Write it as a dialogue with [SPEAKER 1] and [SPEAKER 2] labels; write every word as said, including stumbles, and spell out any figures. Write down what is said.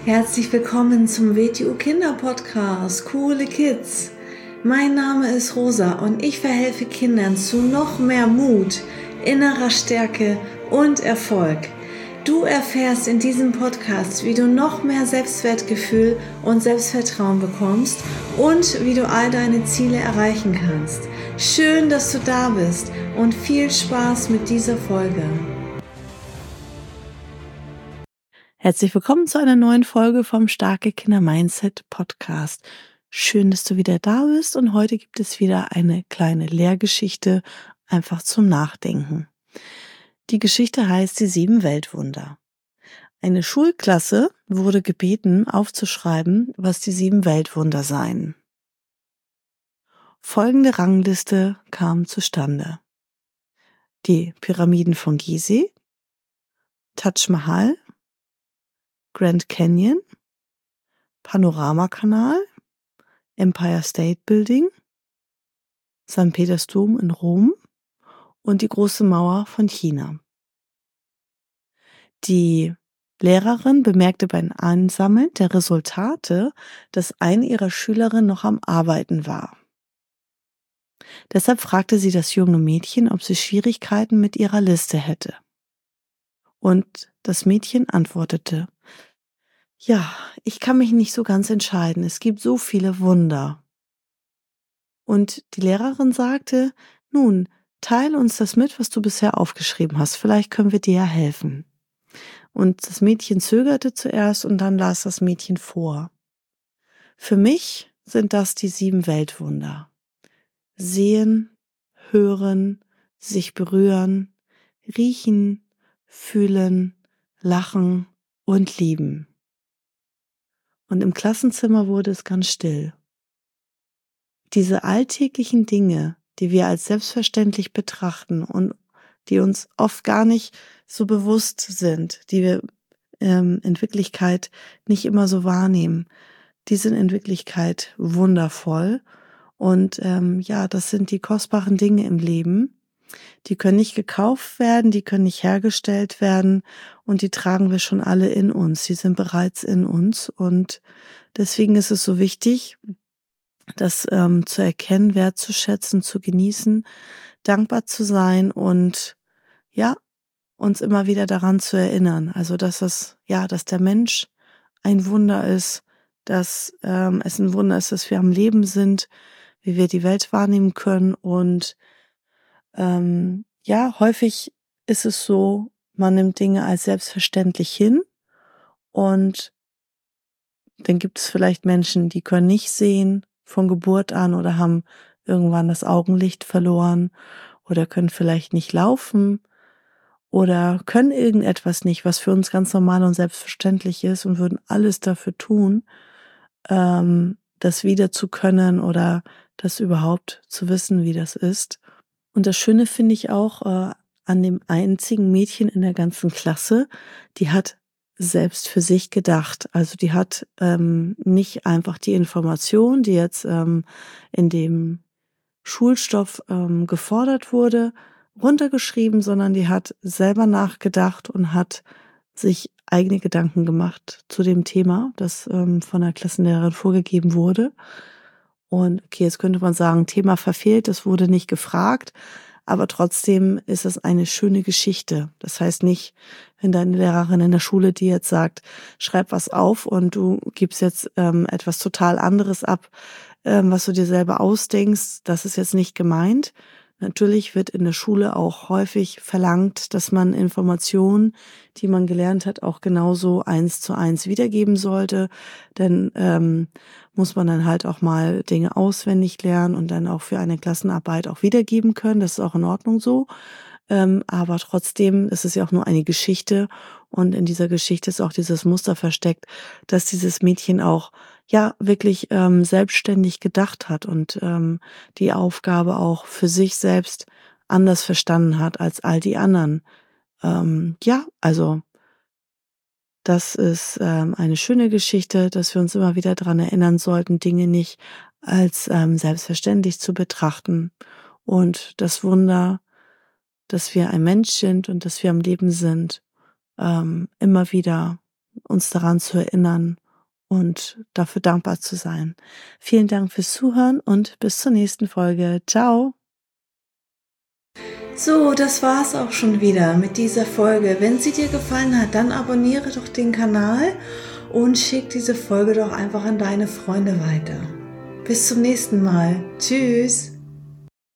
[SPEAKER 1] Herzlich willkommen zum W T U Kinder Podcast, Coole Kids. Mein Name ist Rosa und ich verhelfe Kindern zu noch mehr Mut, innerer Stärke und Erfolg. Du erfährst in diesem Podcast, wie du noch mehr Selbstwertgefühl und Selbstvertrauen bekommst und wie du all deine Ziele erreichen kannst. Schön, dass du da bist und viel Spaß mit dieser Folge.
[SPEAKER 2] Herzlich willkommen zu einer neuen Folge vom Starke Kinder Mindset Podcast. Schön, dass du wieder da bist und heute gibt es wieder eine kleine Lehrgeschichte, einfach zum Nachdenken. Die Geschichte heißt Die sieben Weltwunder. Eine Schulklasse wurde gebeten, aufzuschreiben, was die sieben Weltwunder seien. Folgende Rangliste kam zustande. Die Pyramiden von Gizeh, Taj Mahal, Grand Canyon, Panoramakanal, Empire State Building, Sankt Petersdom in Rom und die Große Mauer von China. Die Lehrerin bemerkte beim Einsammeln der Resultate, dass eine ihrer Schülerinnen noch am Arbeiten war. Deshalb fragte sie das junge Mädchen, ob sie Schwierigkeiten mit ihrer Liste hätte. Und das Mädchen antwortete: Ja, ich kann mich nicht so ganz entscheiden. Es gibt so viele Wunder. Und die Lehrerin sagte: Nun, teile uns das mit, was du bisher aufgeschrieben hast. Vielleicht können wir dir ja helfen. Und das Mädchen zögerte zuerst und dann las das Mädchen vor. Für mich sind das die sieben Weltwunder. Sehen, hören, sich berühren, riechen, fühlen, lachen und lieben. Und im Klassenzimmer wurde es ganz still. Diese alltäglichen Dinge, die wir als selbstverständlich betrachten und die uns oft gar nicht so bewusst sind, die wir ähm, in Wirklichkeit nicht immer so wahrnehmen, die sind in Wirklichkeit wundervoll. Und ähm, ja, das sind die kostbaren Dinge im Leben. Die können nicht gekauft werden, die können nicht hergestellt werden und die tragen wir schon alle in uns. Die sind bereits in uns und deswegen ist es so wichtig, das ähm, zu erkennen, wertzuschätzen, zu genießen, dankbar zu sein und ja, uns immer wieder daran zu erinnern. Also, dass das, ja, dass der Mensch ein Wunder ist, dass ähm, es ein Wunder ist, dass wir am Leben sind, wie wir die Welt wahrnehmen können und ähm, ja, häufig ist es so, man nimmt Dinge als selbstverständlich hin und dann gibt es vielleicht Menschen, die können nicht sehen von Geburt an oder haben irgendwann das Augenlicht verloren oder können vielleicht nicht laufen oder können irgendetwas nicht, was für uns ganz normal und selbstverständlich ist und würden alles dafür tun, ähm, das wieder zu können oder das überhaupt zu wissen, wie das ist. Und das Schöne finde ich auch äh, an dem einzigen Mädchen in der ganzen Klasse, die hat selbst für sich gedacht. Also die hat ähm, nicht einfach die Information, die jetzt ähm, in dem Schulstoff ähm, gefordert wurde, runtergeschrieben, sondern die hat selber nachgedacht und hat sich eigene Gedanken gemacht zu dem Thema, das ähm, von der Klassenlehrerin vorgegeben wurde. Und okay, jetzt könnte man sagen, Thema verfehlt, das wurde nicht gefragt, aber trotzdem ist es eine schöne Geschichte. Das heißt nicht, wenn deine Lehrerin in der Schule dir jetzt sagt, schreib was auf und du gibst jetzt ähm, etwas total anderes ab, ähm, was du dir selber ausdenkst, das ist jetzt nicht gemeint. Natürlich wird in der Schule auch häufig verlangt, dass man Informationen, die man gelernt hat, auch genauso eins zu eins wiedergeben sollte. Denn ähm, muss man dann halt auch mal Dinge auswendig lernen und dann auch für eine Klassenarbeit auch wiedergeben können. Das ist auch in Ordnung so. Ähm, aber trotzdem ist es ja auch nur eine Geschichte und in dieser Geschichte ist auch dieses Muster versteckt, dass dieses Mädchen auch ja wirklich ähm, selbstständig gedacht hat und ähm, die Aufgabe auch für sich selbst anders verstanden hat als all die anderen. Ähm, ja, also das ist ähm, eine schöne Geschichte, dass wir uns immer wieder daran erinnern sollten, Dinge nicht als ähm, selbstverständlich zu betrachten und das Wunder, dass wir ein Mensch sind und dass wir am Leben sind, ähm, immer wieder uns daran zu erinnern und dafür dankbar zu sein. Vielen Dank fürs Zuhören und bis zur nächsten Folge. Ciao!
[SPEAKER 1] So, das war's auch schon wieder mit dieser Folge. Wenn sie dir gefallen hat, dann abonniere doch den Kanal und schick diese Folge doch einfach an deine Freunde weiter. Bis zum nächsten Mal. Tschüss!